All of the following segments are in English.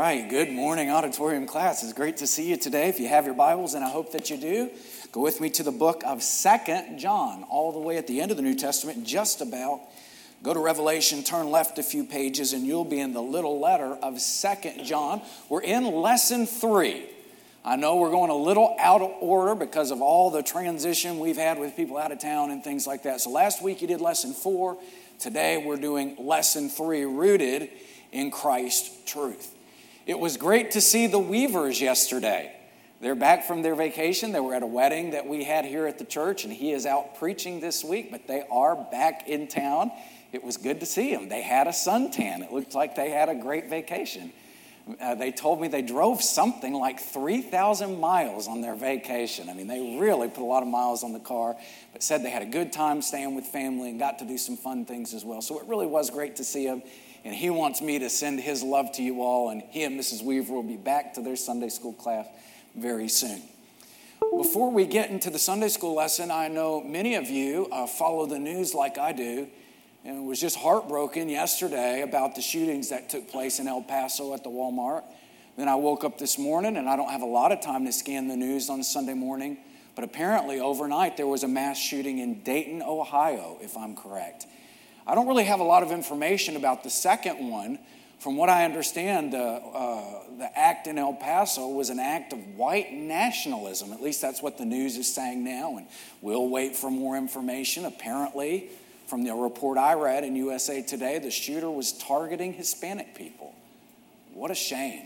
right, good morning, auditorium class. It's great to see you today. If you have your Bibles, and I hope that you do, go with me to the book of 2 John, all the way at the end of the New Testament, just about. Go to Revelation, turn left a few pages, and you'll be in the little letter of 2 John. We're in lesson 3. I know we're going a little out of order because of all the transition we've had with people out of town and things like that. So last week you did lesson 4. Today we're doing lesson 3, rooted in Christ's truth. It was great to see the Weavers yesterday. They're back from their vacation. They were at a wedding that we had here at the church, and he is out preaching this week, but they are back in town. It was good to see them. They had a suntan. It looked like they had a great vacation. They told me they drove something like 3,000 miles on their vacation. I mean, they really put a lot of miles on the car, but said they had a good time staying with family and got to do some fun things as well. So it really was great to see them. And he wants me to send his love to you all. And he and Mrs. Weaver will be back to their Sunday school class very soon. Before we get into the Sunday school lesson, I know many of you follow the news like I do. And was just heartbroken yesterday about the shootings that took place in El Paso at the Walmart. Then I woke up this morning, and I don't have a lot of time to scan the news on Sunday morning. But apparently overnight there was a mass shooting in Dayton, Ohio, if I'm correct. I don't really have a lot of information about the second one. From what I understand, the act in El Paso was an act of white nationalism. At least that's what the news is saying now, and we'll wait for more information. Apparently, from the report I read in USA Today, the shooter was targeting Hispanic people. What a shame.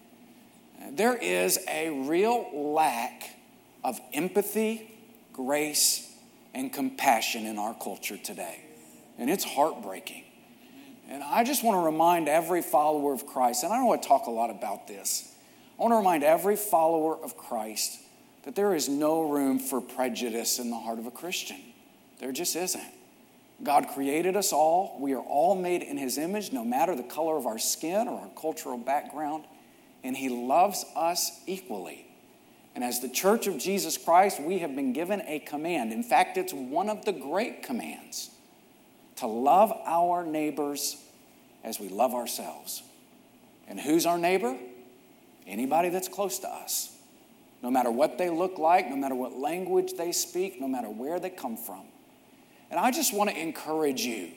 There is a real lack of empathy, grace, and compassion in our culture today. And it's heartbreaking. And I just want to remind every follower of Christ, and I don't want to talk a lot about this. I want to remind every follower of Christ that there is no room for prejudice in the heart of a Christian. There just isn't. God created us all. We are all made in His image, no matter the color of our skin or our cultural background. And He loves us equally. And as the Church of Jesus Christ, we have been given a command. In fact, it's one of the great commands, to love our neighbors as we love ourselves. And who's our neighbor? Anybody that's close to us. No matter what they look like, no matter what language they speak, no matter where they come from. And I just want to encourage you,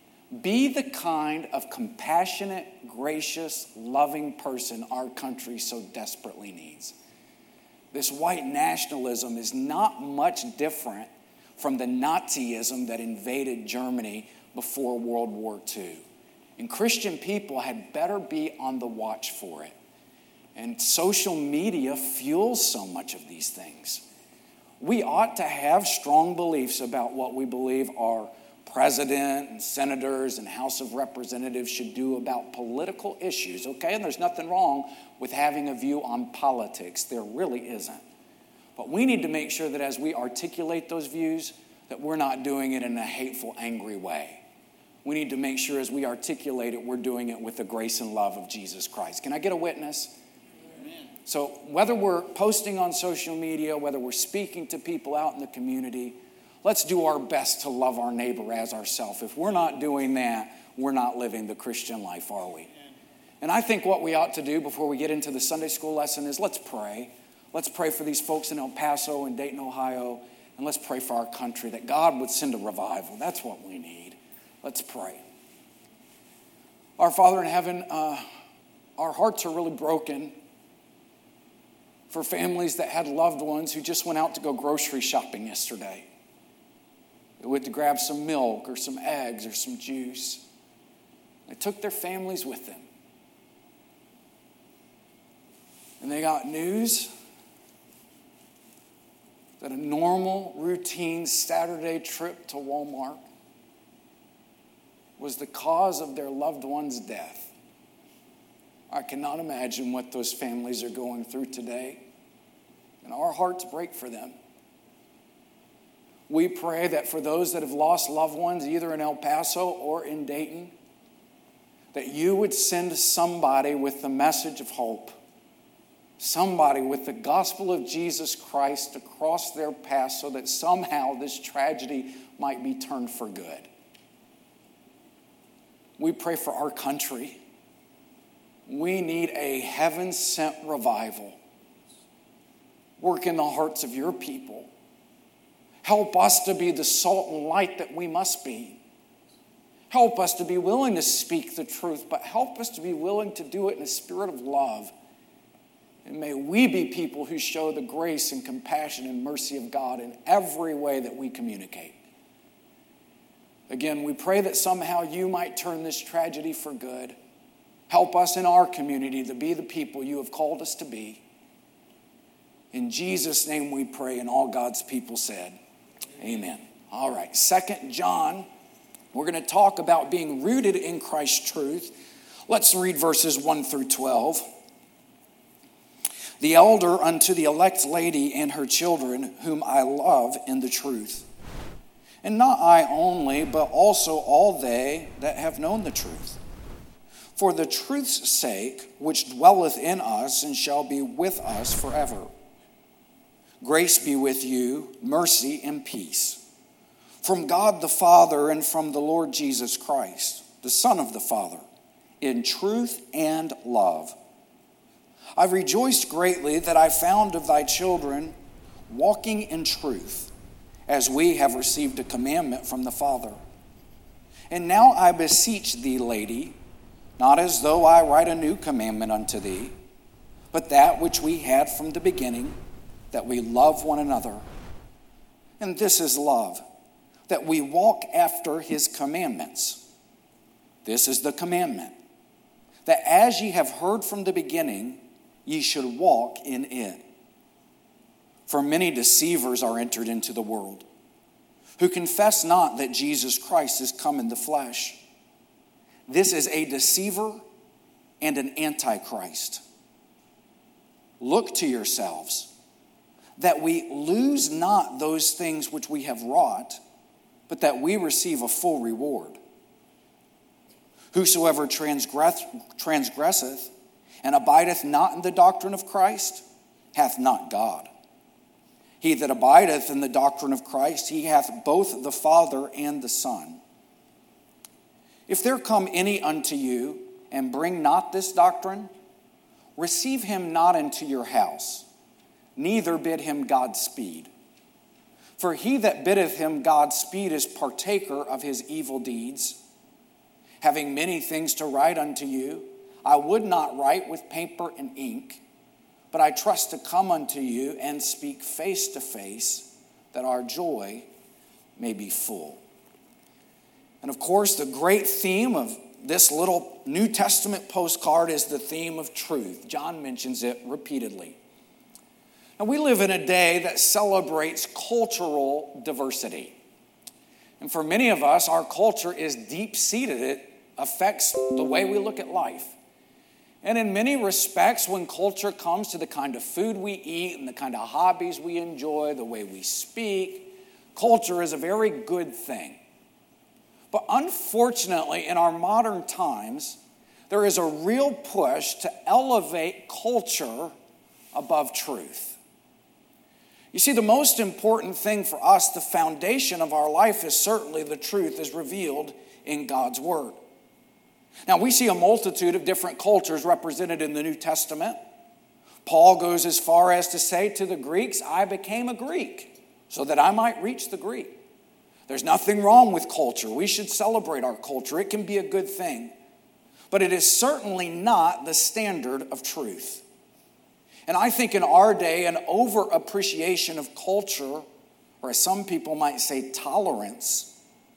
be the kind of compassionate, gracious, loving person our country so desperately needs. This white nationalism is not much different from the Nazism that invaded Germany before World War II. And Christian people had better be on the watch for it. And social media fuels so much of these things. We ought to have strong beliefs about what we believe our president and senators and House of Representatives should do about political issues, okay? And there's nothing wrong with having a view on politics. There really isn't. But we need to make sure that as we articulate those views, that we're not doing it in a hateful, angry way. We need to make sure as we articulate it, we're doing it with the grace and love of Jesus Christ. Can I get a witness? Amen. So whether we're posting on social media, whether we're speaking to people out in the community, let's do our best to love our neighbor as ourselves. If we're not doing that, we're not living the Christian life, are we? And I think what we ought to do before we get into the Sunday school lesson is let's pray. Let's pray for these folks in El Paso and Dayton, Ohio, and let's pray for our country that God would send a revival. That's what we need. Let's pray. Our Father in heaven, our hearts are really broken for families that had loved ones who just went out to go grocery shopping yesterday. They went to grab some milk or some eggs or some juice. They took their families with them. And they got news that a normal, routine Saturday trip to Walmart was the cause of their loved one's death. I cannot imagine what those families are going through today, and our hearts break for them. We pray that for those that have lost loved ones, either in El Paso or in Dayton, that you would send somebody with the message of hope, somebody with the gospel of Jesus Christ across their path so that somehow this tragedy might be turned for good. We pray for our country. We need a heaven-sent revival. Work in the hearts of your people. Help us to be the salt and light that we must be. Help us to be willing to speak the truth, but help us to be willing to do it in a spirit of love. And may we be people who show the grace and compassion and mercy of God in every way that we communicate. Again, we pray that somehow you might turn this tragedy for good. Help us in our community to be the people you have called us to be. In Jesus' name we pray, and all God's people said, amen. All right, 2 John, we're going to talk about being rooted in Christ's truth. Let's read verses 1 through 12. The elder unto the elect lady and her children, whom I love in the truth. And not I only, but also all they that have known the truth. For the truth's sake, which dwelleth in us and shall be with us forever. Grace be with you, mercy and peace. From God the Father and from the Lord Jesus Christ, the Son of the Father, in truth and love. I rejoiced greatly that I found of thy children walking in truth, as we have received a commandment from the Father. And now I beseech thee, lady, not as though I write a new commandment unto thee, but that which we had from the beginning, that we love one another. And this is love, that we walk after his commandments. This is the commandment, that as ye have heard from the beginning, ye should walk in it. For many deceivers are entered into the world, who confess not that Jesus Christ is come in the flesh. This is a deceiver and an antichrist. Look to yourselves, that we lose not those things which we have wrought, but that we receive a full reward. Whosoever transgresseth and abideth not in the doctrine of Christ hath not God. He that abideth in the doctrine of Christ, he hath both the Father and the Son. If there come any unto you and bring not this doctrine, receive him not into your house, neither bid him Godspeed. For he that biddeth him Godspeed is partaker of his evil deeds. Having many things to write unto you, I would not write with paper and ink, but I trust to come unto you and speak face to face, that our joy may be full. And of course, the great theme of this little New Testament postcard is the theme of truth. John mentions it repeatedly. And we live in a day that celebrates cultural diversity. And for many of us, our culture is deep-seated. It affects the way we look at life. And in many respects, when culture comes to the kind of food we eat and the kind of hobbies we enjoy, the way we speak, culture is a very good thing. But unfortunately, in our modern times, there is a real push to elevate culture above truth. You see, the most important thing for us, the foundation of our life, is certainly the truth as revealed in God's Word. Now, we see a multitude of different cultures represented in the New Testament. Paul goes as far as to say to the Greeks, I became a Greek so that I might reach the Greek. There's nothing wrong with culture. We should celebrate our culture. It can be a good thing. But it is certainly not the standard of truth. And I think in our day, an over-appreciation of culture, or as some people might say, tolerance,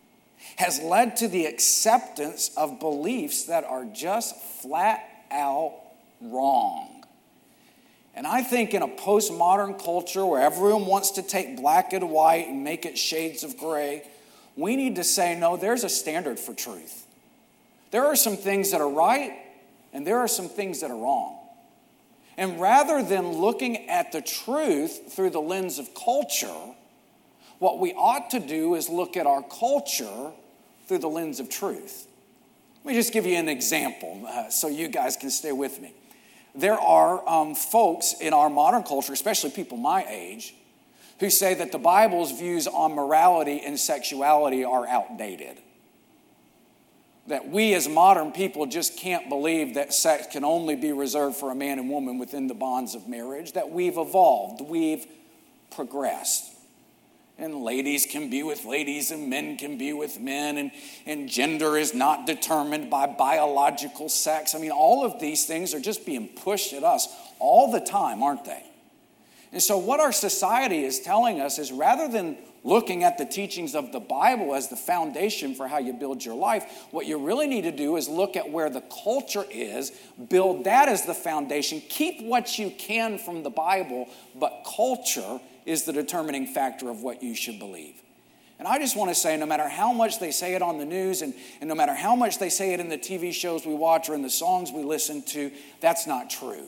has led to the acceptance of beliefs that are just flat out wrong. And I think in a postmodern culture where everyone wants to take black and white and make it shades of gray, we need to say, no, there's a standard for truth. There are some things that are right, and there are some things that are wrong. And rather than looking at the truth through the lens of culture, what we ought to do is look at our culture through the lens of truth. Let me just give you an example so you guys can stay with me. There are folks in our modern culture, especially people my age, who say that the Bible's views on morality and sexuality are outdated. That we as modern people just can't believe that sex can only be reserved for a man and woman within the bonds of marriage. That we've evolved, we've progressed. And ladies can be with ladies and men can be with men. And gender is not determined by biological sex. I mean, all of these things are just being pushed at us all the time, aren't they? And so what our society is telling us is rather than looking at the teachings of the Bible as the foundation for how you build your life, what you really need to do is look at where the culture is, build that as the foundation, keep what you can from the Bible, but culture is the determining factor of what you should believe. And I just want to say, no matter how much they say it on the news and no matter how much they say it in the TV shows we watch or in the songs we listen to, that's not true.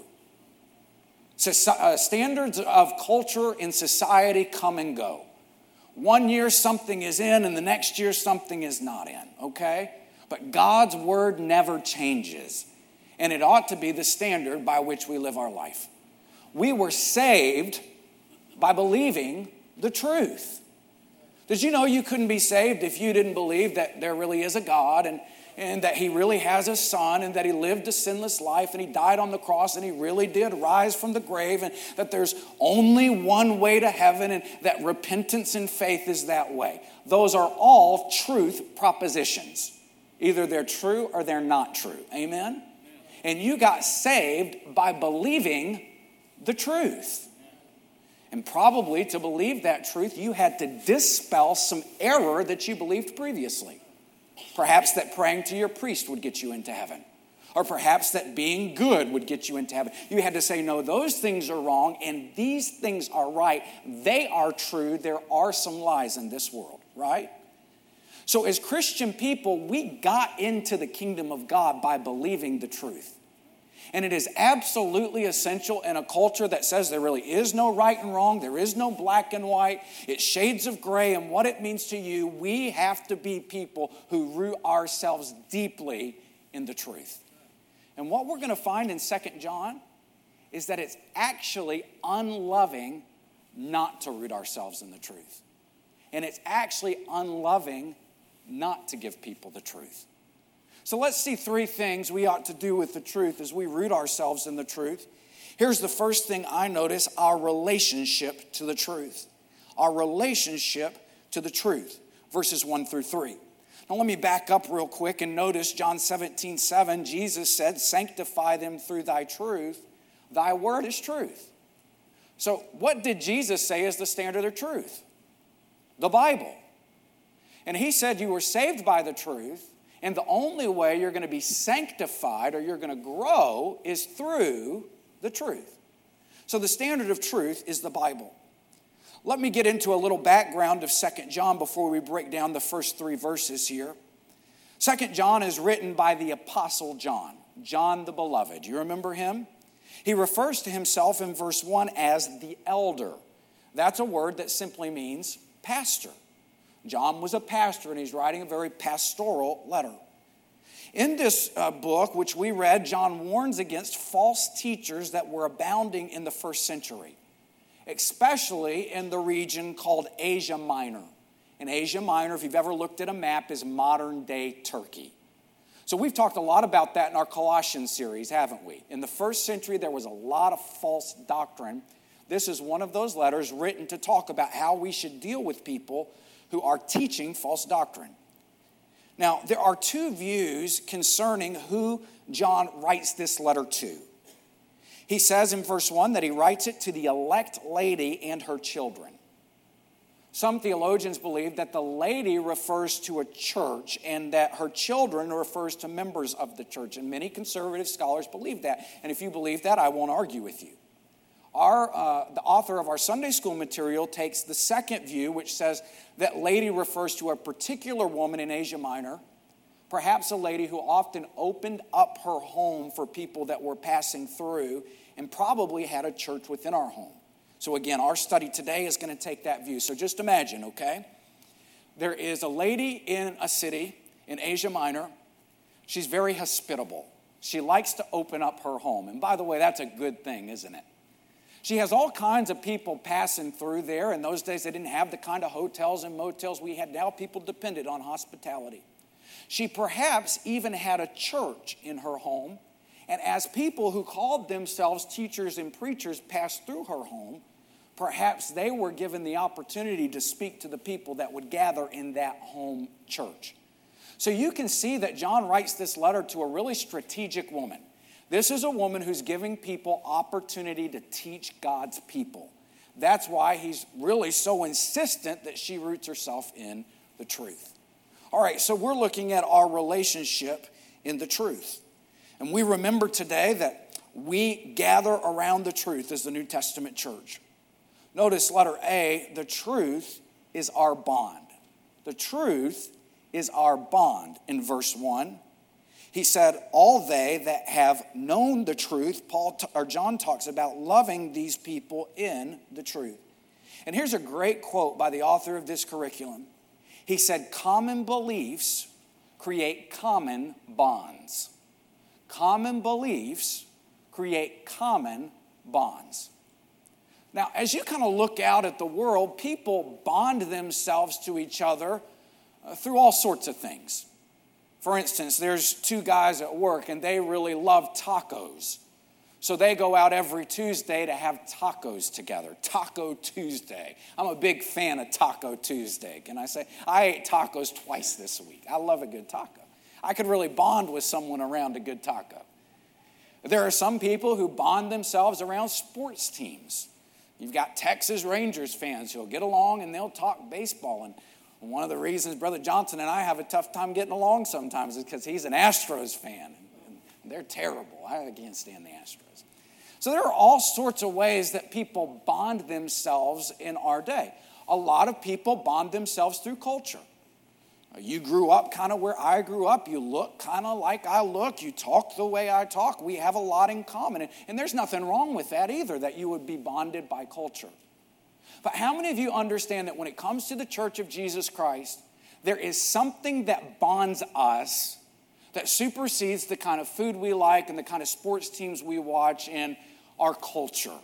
Standards of culture in society come and go. One year something is in and the next year something is not in, okay? But God's word never changes. And it ought to be the standard by which we live our life. We were saved by believing the truth. Did you know you couldn't be saved if you didn't believe that there really is a God and that he really has a son and that he lived a sinless life and he died on the cross and he really did rise from the grave and that there's only one way to heaven and that repentance and faith is that way? Those are all truth propositions. Either they're true or they're not true. Amen? And you got saved by believing the truth. And probably to believe that truth, you had to dispel some error that you believed previously. Perhaps that praying to your priest would get you into heaven. Or perhaps that being good would get you into heaven. You had to say, no, those things are wrong and these things are right. They are true. There are some lies in this world, right? So as Christian people, we got into the kingdom of God by believing the truth. And it is absolutely essential in a culture that says there really is no right and wrong, there is no black and white, it's shades of gray and what it means to you. We have to be people who root ourselves deeply in the truth. And what we're going to find in 2 John is that it's actually unloving not to root ourselves in the truth. And it's actually unloving not to give people the truth. So let's see three things we ought to do with the truth as we root ourselves in the truth. Here's the first thing I notice: our relationship to the truth. Our relationship to the truth. Verses 1 through 3. Now let me back up real quick and notice John 17:7. Jesus said, "Sanctify them through thy truth. Thy word is truth." So what did Jesus say is the standard of truth? The Bible. And he said you were saved by the truth. And the only way you're going to be sanctified or you're going to grow is through the truth. So the standard of truth is the Bible. Let me get into a little background of 2 John before we break down the first three verses here. 2 John is written by the Apostle John, John the Beloved. You remember him? He refers to himself in verse 1 as the elder. That's a word that simply means pastor. John was a pastor, and he's writing a very pastoral letter. In this book, which we read, John warns against false teachers that were abounding in the first century, especially in the region called Asia Minor. And Asia Minor, if you've ever looked at a map, is modern-day Turkey. So we've talked a lot about that in our Colossians series, haven't we? In the first century, there was a lot of false doctrine. This is one of those letters written to talk about how we should deal with people who are teaching false doctrine. Now, there are two views concerning who John writes this letter to. He says in verse 1 that he writes it to the elect lady and her children. Some theologians believe that the lady refers to a church and that her children refers to members of the church. And many conservative scholars believe that. And if you believe that, I won't argue with you. The author of our Sunday school material takes the second view, which says that lady refers to a particular woman in Asia Minor, perhaps a lady who often opened up her home for people that were passing through and probably had a church within our home. So again, our study today is going to take that view. So just imagine, okay? There is a lady in a city in Asia Minor. She's very hospitable. She likes to open up her home. And by the way, that's a good thing, isn't it? She has all kinds of people passing through there. In those days, they didn't have the kind of hotels and motels we had now. People depended on hospitality. She perhaps even had a church in her home. And as people who called themselves teachers and preachers passed through her home, perhaps they were given the opportunity to speak to the people that would gather in that home church. So you can see that John writes this letter to a really strategic woman. This is a woman who's giving people opportunity to teach God's people. That's why he's really so insistent that she roots herself in the truth. All right, so we're looking at our relationship in the truth. And we remember today that we gather around the truth as the New Testament church. Notice letter A, the truth is our bond. The truth is our bond in verse 1. He said, all they that have known the truth, John talks about loving these people in the truth. And here's a great quote by the author of this curriculum. He said, common beliefs create common bonds. Common beliefs create common bonds. Now, as you kind of look out at the world, people bond themselves to each other through all sorts of things. For instance, there's two guys at work and they really love tacos. So they go out every Tuesday to have tacos together. Taco Tuesday. I'm a big fan of Taco Tuesday. Can I say? I ate tacos twice this week. I love a good taco. I could really bond with someone around a good taco. There are some people who bond themselves around sports teams. You've got Texas Rangers fans who'll get along and they'll talk baseball. And one of the reasons Brother Johnson and I have a tough time getting along sometimes is because he's an Astros fan. And they're terrible. I can't stand the Astros. So there are all sorts of ways that people bond themselves in our day. A lot of people bond themselves through culture. You grew up kind of where I grew up. You look kind of like I look. You talk the way I talk. We have a lot in common. And there's nothing wrong with that either, that you would be bonded by culture. But how many of you understand that when it comes to the Church of Jesus Christ, there is something that bonds us that supersedes the kind of food we like and the kind of sports teams we watch and our culture?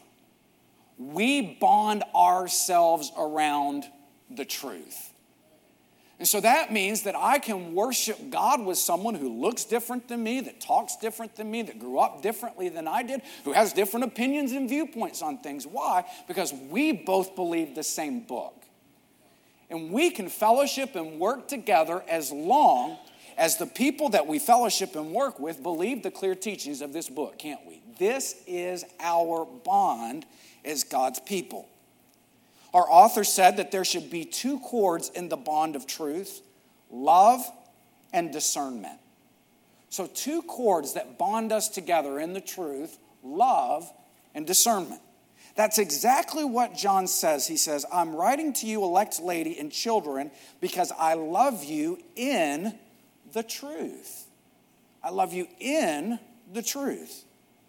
We bond ourselves around the truth. And so that means that I can worship God with someone who looks different than me, that talks different than me, that grew up differently than I did, who has different opinions and viewpoints on things. Why? Because we both believe the same book. And we can fellowship and work together as long as the people that we fellowship and work with believe the clear teachings of this book, can't we? This is our bond as God's people. Our author said that there should be two cords in the bond of truth, love and discernment. So two cords that bond us together in the truth, love and discernment. That's exactly what John says. He says, I'm writing to you, elect lady and children, because I love you in the truth. I love you in the truth.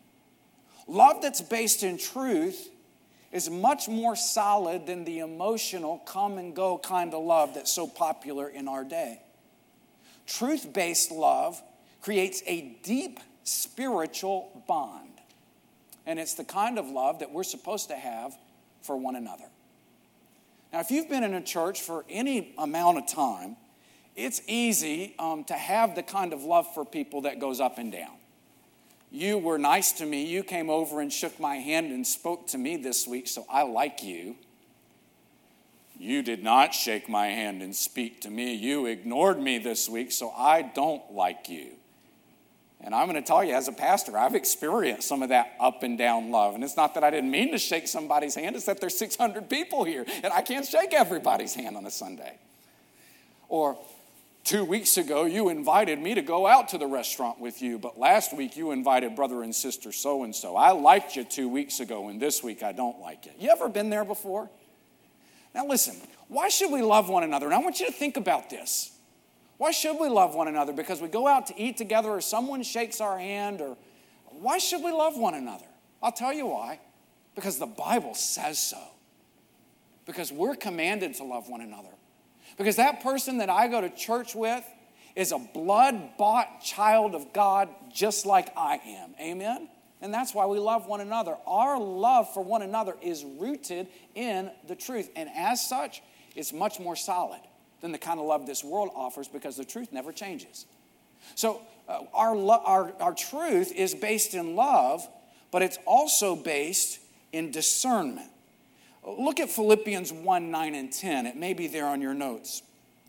Love that's based in truth is much more solid than the emotional come and go kind of love that's so popular in our day. Truth-based love creates a deep spiritual bond. And it's the kind of love that we're supposed to have for one another. Now, if you've been in a church for any amount of time, it's easy to have the kind of love for people that goes up and down. You were nice to me. You came over and shook my hand and spoke to me this week, so I like you. You did not shake my hand and speak to me. You ignored me this week, so I don't like you. And I'm going to tell you, as a pastor, I've experienced some of that up and down love. And it's not that I didn't mean to shake somebody's hand. It's that there's 600 people here, and I can't shake everybody's hand on a Sunday. Or 2 weeks ago, you invited me to go out to the restaurant with you, but last week you invited brother and sister so-and-so. I liked you 2 weeks ago, and this week I don't like you. You ever been there before? Now listen, why should we love one another? And I want you to think about this. Why should we love one another? Because we go out to eat together or someone shakes our hand, or why should we love one another? I'll tell you why. Because the Bible says so. Because we're commanded to love one another. Because that person that I go to church with is a blood-bought child of God just like I am. Amen? And that's why we love one another. Our love for one another is rooted in the truth. And as such, it's much more solid. than the kind of love this world offers because the truth never changes. So our truth is based in love, but it's also based in discernment. Look at Philippians 1, 9, and 10. It may be there on your notes.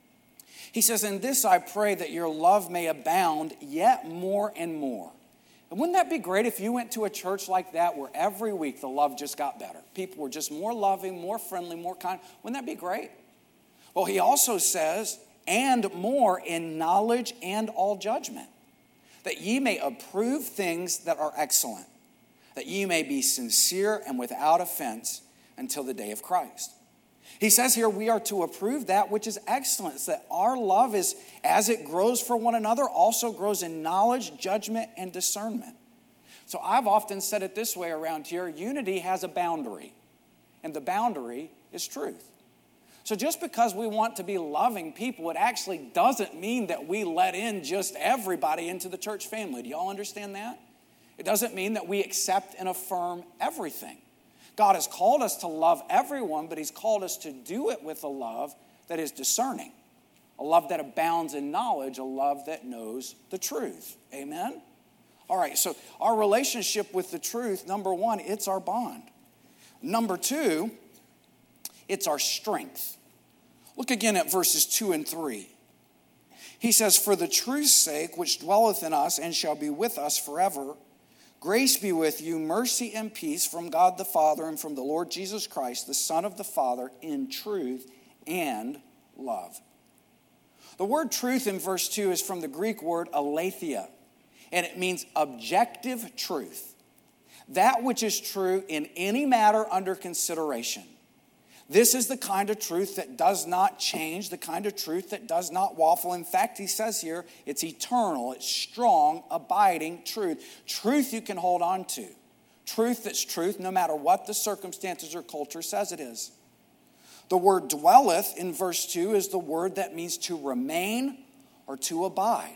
He says, "In this I pray that your love may abound yet more and more." And wouldn't that be great if you went to a church like that where every week the love just got better? People were just more loving, more friendly, more kind. Wouldn't that be great? Well, he also says, "And more in knowledge and all judgment, that ye may approve things that are excellent, that ye may be sincere and without offense until the day of Christ." He says here we are to approve that which is excellent, so that our love is, as it grows for one another, also grows in knowledge, judgment, and discernment. So I've often said it this way around here: unity has a boundary, and the boundary is truth. So just because we want to be loving people, it actually doesn't mean that we let in just everybody into the church family. Do y'all understand that? It doesn't mean that we accept and affirm everything. God has called us to love everyone, but he's called us to do it with a love that is discerning, a love that abounds in knowledge, a love that knows the truth. Amen? All right, so our relationship with the truth, number one, it's our bond. Number two, it's our strength. Look again at verses 2 and 3. He says, "For the truth's sake, which dwelleth in us and shall be with us forever, grace be with you, mercy and peace from God the Father and from the Lord Jesus Christ, the Son of the Father, in truth and love." The word truth in verse 2 is from the Greek word aletheia, and it means objective truth, that which is true in any matter under consideration. This is the kind of truth that does not change, the kind of truth that does not waffle. In fact, he says here, it's eternal, it's strong, abiding truth. Truth you can hold on to. Truth that's truth no matter what the circumstances or culture says it is. The word dwelleth in verse 2 is the word that means to remain or to abide.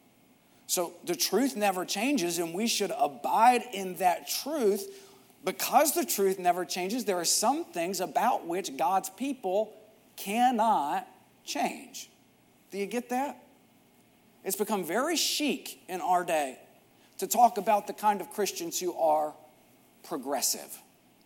So the truth never changes, and we should abide in that truth. Because the truth never changes, there are some things about which God's people cannot change. Do you get that? It's become very chic in our day to talk about the kind of Christians who are progressive,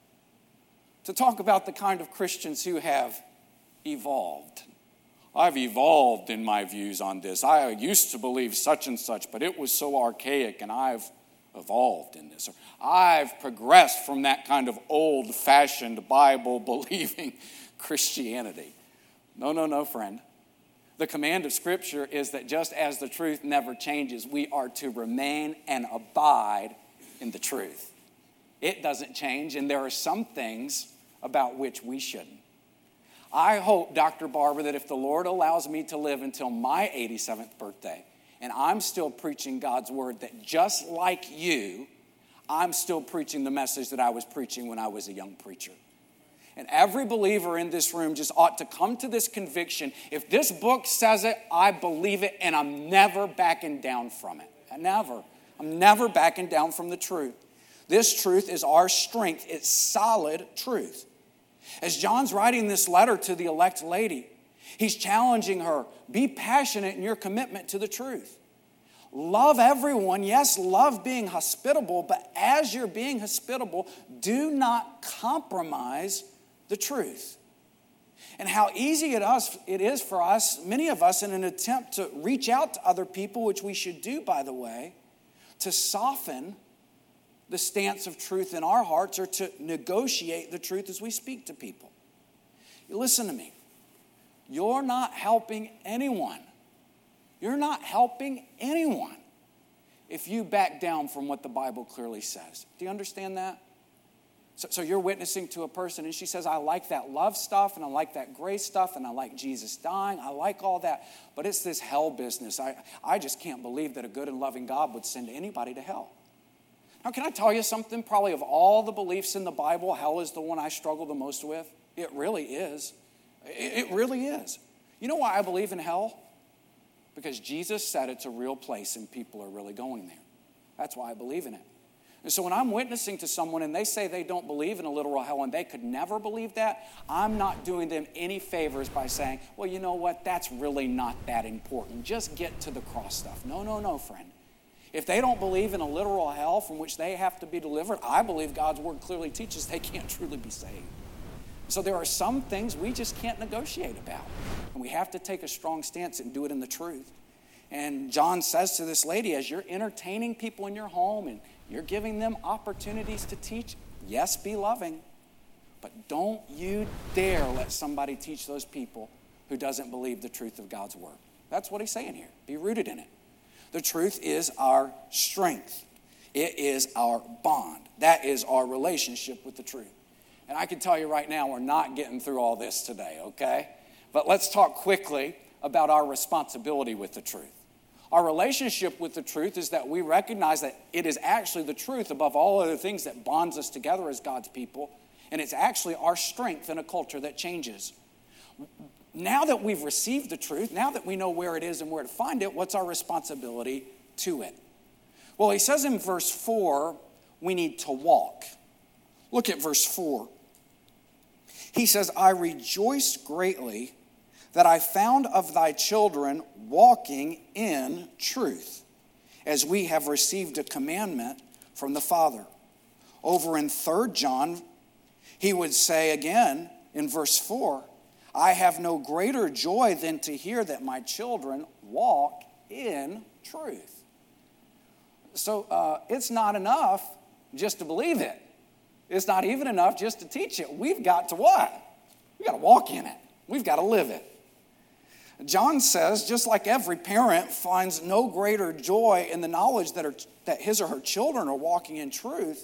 to talk about the kind of Christians who have evolved. I've evolved in my views on this. I used to believe such and such, but it was so archaic, and I've evolved in this. Or I've progressed from that kind of old-fashioned Bible-believing Christianity. No, friend. The command of Scripture is that just as the truth never changes, we are to remain and abide in the truth. It doesn't change, and there are some things about which we shouldn't. I hope, Dr. Barber, that if the Lord allows me to live until my 87th birthday, and I'm still preaching God's word, that just like you, I'm still preaching the message that I was preaching when I was a young preacher. And every believer in this room just ought to come to this conviction. If this book says it, I believe it, and I'm never backing down from it. I'm never backing down from the truth. This truth is our strength. It's solid truth. As John's writing this letter to the elect lady, he's challenging her, be passionate in your commitment to the truth. Love everyone. Yes, love being hospitable, but as you're being hospitable, do not compromise the truth. And how easy it is for us, many of us, in an attempt to reach out to other people, which we should do, by the way, to soften the stance of truth in our hearts or to negotiate the truth as we speak to people. You listen to me. You're not helping anyone. You're not helping anyone if you back down from what the Bible clearly says. Do you understand that? So you're witnessing to a person and she says, I like that love stuff and I like that grace stuff and I like Jesus dying. I like all that. But it's this hell business. I just can't believe that a good and loving God would send anybody to hell. Now, can I tell you something? Probably of all the beliefs in the Bible, hell is the one I struggle the most with. It really is. It really is. You know why I believe in hell? Because Jesus said it's a real place and people are really going there. That's why I believe in it. And so when I'm witnessing to someone and they say they don't believe in a literal hell and they could never believe that, I'm not doing them any favors by saying, well, you know what, that's really not that important. Just get to the cross stuff. No, friend. If they don't believe in a literal hell from which they have to be delivered, I believe God's word clearly teaches they can't truly be saved. So there are some things we just can't negotiate about. And we have to take a strong stance and do it in the truth. And John says to this lady, as you're entertaining people in your home and you're giving them opportunities to teach, yes, be loving. But don't you dare let somebody teach those people who doesn't believe the truth of God's word. That's what he's saying here. Be rooted in it. The truth is our strength. It is our bond. That is our relationship with the truth. And I can tell you right now, we're not getting through all this today, okay? But let's talk quickly about our responsibility with the truth. Our relationship with the truth is that we recognize that it is actually the truth above all other things that bonds us together as God's people. And it's actually our strength in a culture that changes. Now that we've received the truth, now that we know where it is and where to find it, what's our responsibility to it? Well, he says in verse 4, we need to walk. Look at verse 4. He says, I rejoiced greatly that I found of thy children walking in truth, as we have received a commandment from the Father. Over in 3 John, he would say again in verse 4, I have no greater joy than to hear that my children walk in truth. So it's not enough just to believe it. It's not even enough just to teach it. We've got to what? We've got to walk in it. We've got to live it. John says, just like every parent finds no greater joy in the knowledge that his or her children are walking in truth,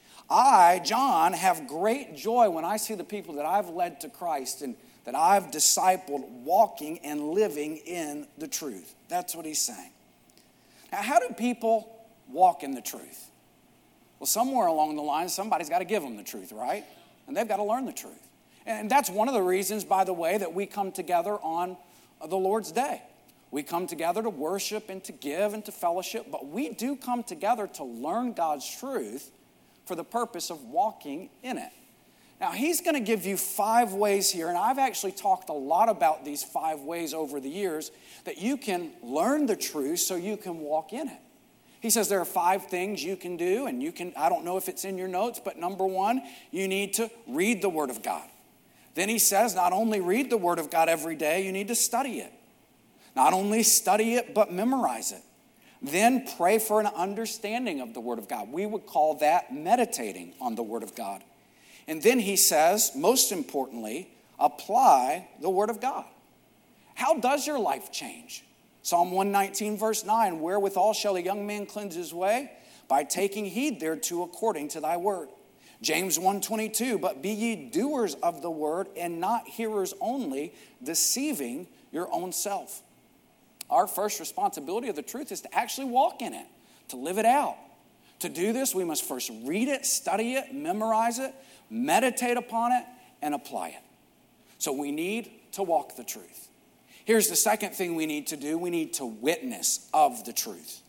I, John, have great joy when I see the people that I've led to Christ and that I've discipled walking and living in the truth. That's what he's saying. Now, how do people walk in the truth? Well, somewhere along the line, somebody's got to give them the truth, right? And they've got to learn the truth. And that's one of the reasons, by the way, that we come together on the Lord's Day. We come together to worship and to give and to fellowship, but we do come together to learn God's truth for the purpose of walking in it. Now, he's going to give you 5 ways here, and I've actually talked a lot about these 5 ways over the years that you can learn the truth so you can walk in it. He says there are 5 things you can do, and I don't know if it's in your notes, but number 1, you need to read the Word of God. Then he says not only read the Word of God every day, you need to study it. Not only study it, but memorize it. Then pray for an understanding of the Word of God. We would call that meditating on the Word of God. And then he says, most importantly, apply the Word of God. How does your life change? Psalm 119, verse 9, wherewithal shall a young man cleanse his way? By taking heed thereto according to thy word. James 1:22, but be ye doers of the word and not hearers only, deceiving your own self. Our first responsibility of the truth is to actually walk in it, to live it out. To do this, we must first read it, study it, memorize it, meditate upon it, and apply it. So we need to walk the truth. Here's the second thing we need to do. We need to witness of the truth.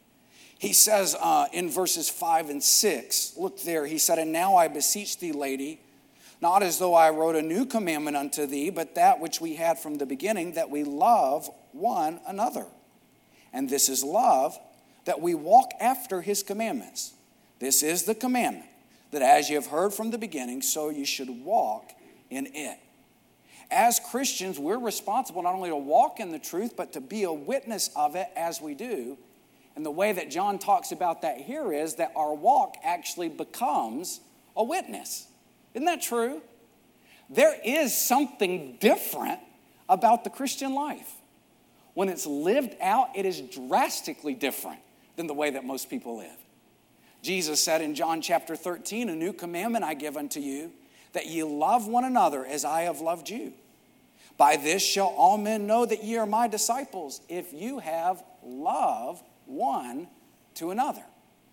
He says in verses 5 and 6, look there, he said, and now I beseech thee, lady, not as though I wrote a new commandment unto thee, but that which we had from the beginning, that we love one another. And this is love, that we walk after his commandments. This is the commandment, that as you have heard from the beginning, so you should walk in it. As Christians, we're responsible not only to walk in the truth, but to be a witness of it as we do. And the way that John talks about that here is that our walk actually becomes a witness. Isn't that true? There is something different about the Christian life. When it's lived out, it is drastically different than the way that most people live. Jesus said in John chapter 13, a new commandment I give unto you, that ye love one another as I have loved you. By this shall all men know that ye are my disciples, if you have love one to another.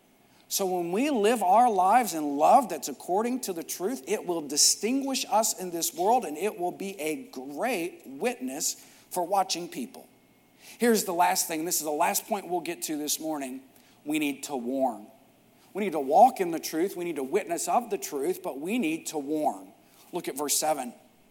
So when we live our lives in love that's according to the truth, it will distinguish us in this world, and it will be a great witness for watching people. Here's the last thing. This is the last point we'll get to this morning. We need to warn. We need to walk in the truth. We need to witness of the truth, but we need to warn. Look at verse 7.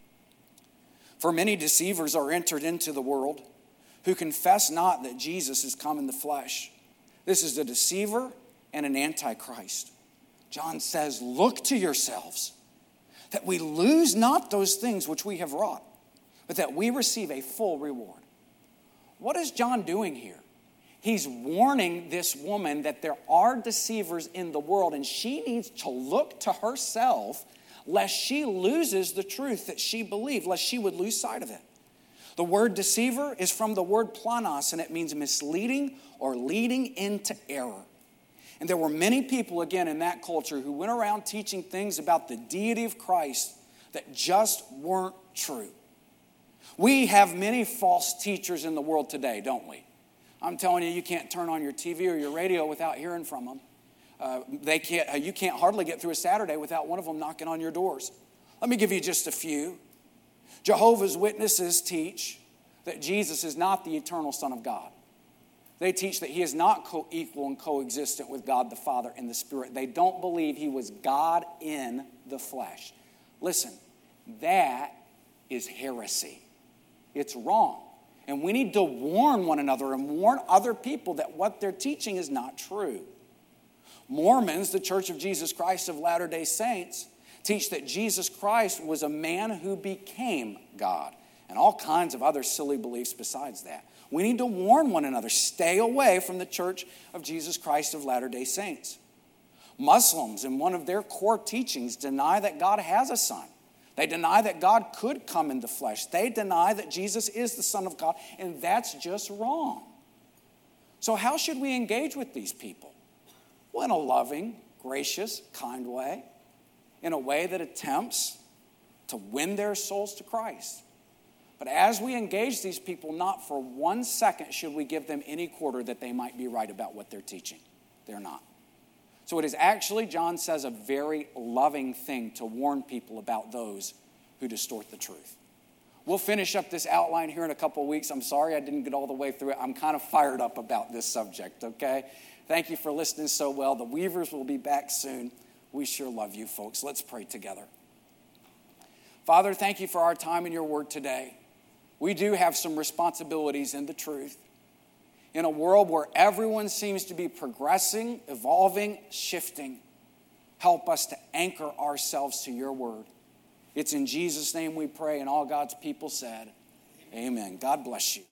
For many deceivers are entered into the world who confess not that Jesus is come in the flesh. This is a deceiver and an antichrist. John says, look to yourselves, that we lose not those things which we have wrought, but that we receive a full reward. What is John doing here? He's warning this woman that there are deceivers in the world, and she needs to look to herself lest she loses the truth that she believed, lest she would lose sight of it. The word deceiver is from the word planos, and it means misleading or leading into error. And there were many people, again, in that culture who went around teaching things about the deity of Christ that just weren't true. We have many false teachers in the world today, don't we? I'm telling you, you can't turn on your TV or your radio without hearing from them. You can't hardly get through a Saturday without one of them knocking on your doors. Let me give you just a few. Jehovah's Witnesses teach that Jesus is not the eternal Son of God. They teach that he is not co-equal and coexistent with God the Father and the Spirit. They don't believe he was God in the flesh. Listen, that is heresy. It's wrong. And we need to warn one another and warn other people that what they're teaching is not true. Mormons, the Church of Jesus Christ of Latter-day Saints, teach that Jesus Christ was a man who became God, and all kinds of other silly beliefs besides that. We need to warn one another. Stay away from the Church of Jesus Christ of Latter-day Saints. Muslims, in one of their core teachings, deny that God has a son. They deny that God could come in the flesh. They deny that Jesus is the Son of God, and that's just wrong. So how should we engage with these people? Well, in a loving, gracious, kind way, in a way that attempts to win their souls to Christ. But as we engage these people, not for 1 second should we give them any quarter that they might be right about what they're teaching. They're not. So it is actually, John says, a very loving thing to warn people about those who distort the truth. We'll finish up this outline here in a couple of weeks. I'm sorry I didn't get all the way through it. I'm kind of fired up about this subject, okay? Thank you for listening so well. The Weavers will be back soon. We sure love you, folks. Let's pray together. Father, thank you for our time in your word today. We do have some responsibilities in the truth. In a world where everyone seems to be progressing, evolving, shifting, help us to anchor ourselves to your word. It's in Jesus' name we pray, and all God's people said, amen. God bless you.